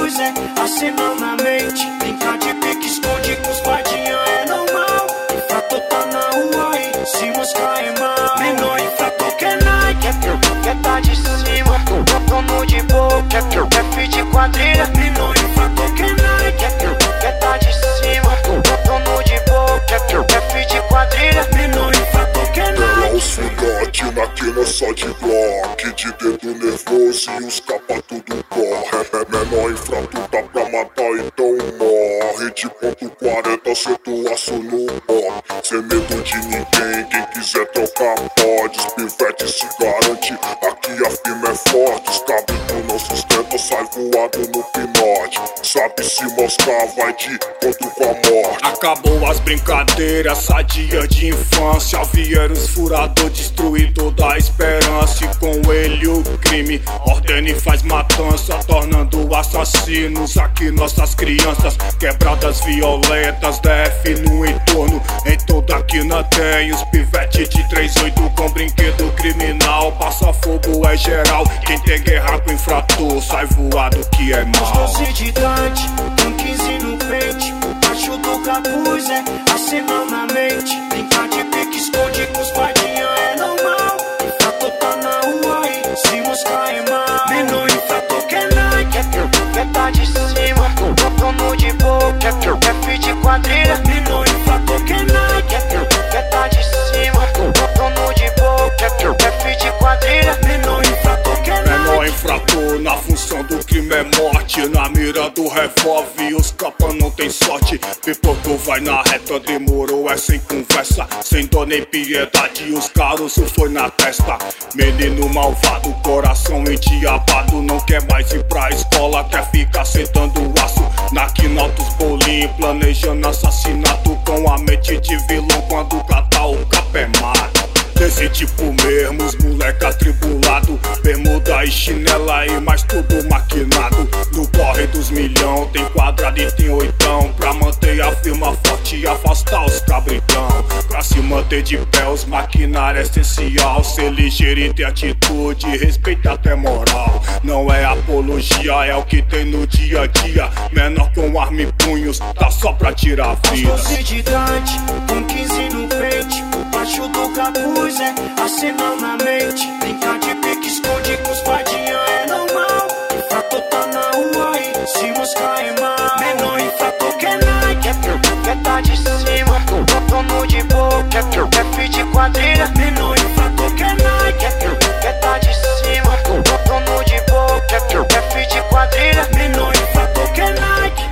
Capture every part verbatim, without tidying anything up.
capuz, é acenão na mente. Brincar de pique, esconde com os guardinha é normal. Infrator tá na rua e se mostrar é mal. Menor infrator que é Nike, é quer tá de cima. Dono de boca, é fit de quadrilha. Menor infrator que é Nike, é quer tá de cima. Dono de boca, é fit de quadrilha. Menor infrator que é Nike. Era os filhote na quina só de bloco, de dedo nervoso e os capa tudo corre. É menor infrator tá pra matar, então morre. De ponto quarenta, acerto aço no pop. Sem medo de ninguém, quem quiser trocar pode. Os pivetes se garante, aqui a firma é forte. Os cabos do não sustenta, sai voado no pinote. Sabe se moscar, vai de encontro com a morte. Acabou as brincadeiras, sadia de infância. Vieram os furador, destruir toda a esperança. E com ele o crime ordena e faz matança, tornando assassinos aqui nossas crianças. Quebradas violentas, D F no entorno. Em toda a quina tem os pivete de três oito com brinquedo criminal. Passa fogo é geral, quem tem guerra com infrator sai voado que é mal. doze de idade, com quinze no pente. Baixo do capuz, é acenão na mente. Brincar de pique, esconde com os guardinha é normal. Infrator tá na rua e se mostrar é mal. Menor infrator que é Nike, é quer tá de cima. Dono de boca, é fit de quadrilha. Menor infrator que é Nike, é quer tá de cima. Dono de boca, é fit de quadrilha. Menor infrator que é Nike. Menor infrator na função do crime é morte. Na mira do revólver os capa não tem sorte. Pipocou vai na reta, demorou é sem conversa, sem dó nem piedade, os caroços foi na testa. Menino malvado, coração endiabado, não quer mais ir pra escola, quer ficar sentando aço na quina dos bolinhos, planejando assassinato com a mente de vilão. Quando catar o capé mata. Desse tipo mesmo, os moleque atribulado, bermuda e chinela e mais tudo maquinado. No corre dos milhão, tem quadrado e tem oitão, pra manter a firma forte e afastar os cabritão. Pra se manter de pé, os maquinários é essencial. Ser ligeiro e ter atitude, respeito até moral. Não é apologia, é o que tem no dia a dia. Menor com arma e punhos, tá só pra tirar vida. doze de idade, com quinze no pente. Baixo do capuz, é acenão na mente. Brincar de pique, esconde com os guardinha é normal. Infrator tá na rua e se mostrar é mal. Menor infrator que é Nike, é quer tá de cima. Dono de boca, é fit de quadrilha. Menor infrator que é Nike, é quer tá de cima. Dono de boca, é fit de quadrilha. Menor infrator que é Nike.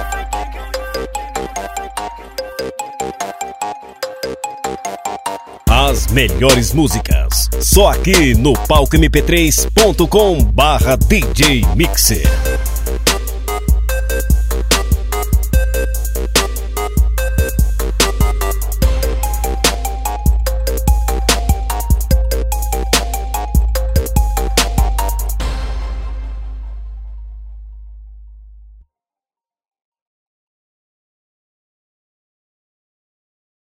As melhores músicas, só aqui no palco m p três ponto com barra D J Mixer.